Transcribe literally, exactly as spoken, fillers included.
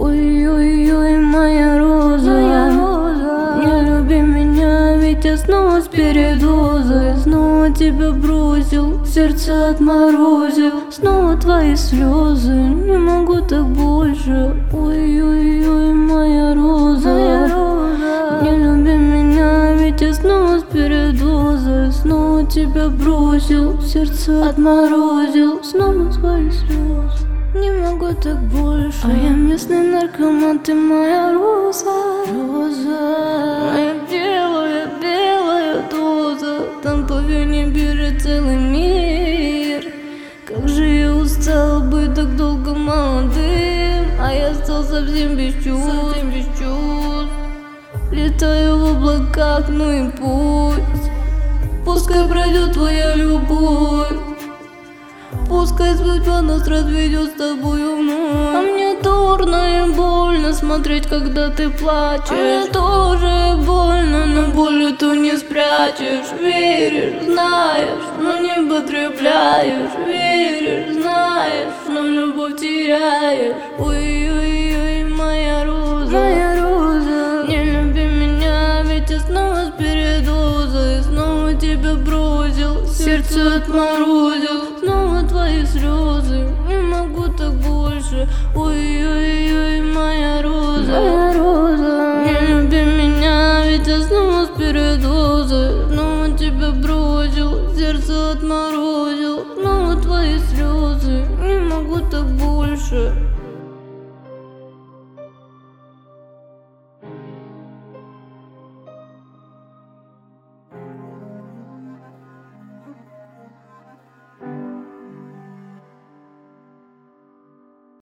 Ой-ой-ой, моя роза, не люби меня, ведь я снова с передозой. Снова тебя бросил, сердце отморозил. Снова твои слезы, не могу так больше. Ой-ой-ой, моя роза, не люби меня, ведь я снова с передозой. Снова тебя бросил, сердце отморозил. Снова твои слезы, не могу так больше. А я местный наркоман, ты моя роза, роза, моя белая, белая доза. Там по вене бежит целый мир. Как же я устал быть так долго молодым, а я стал совсем без чувств, совсем без чувств. Летаю в облаках, ну и пусть, пускай пройдет твоя любовь. Пускай судьба нас разведет с тобою вновь. А мне дурно и больно смотреть, когда ты плачешь. А мне тоже больно, но боль эту не спрячешь. Веришь, знаешь, но не потребляешь. Веришь, знаешь, но любовь теряешь. Ой-ой-ой, моя роза, моя роза, не люби меня, ведь я снова с передозой. Снова тебя бросил, сердце отморозил. Снова твои слезы, не могу так больше. Ой-ой-ой, моя роза, моя роза, не люби меня, ведь я снова с передозой. Снова тебя бросил, сердце отморозил. Снова твои слезы, не могу так больше.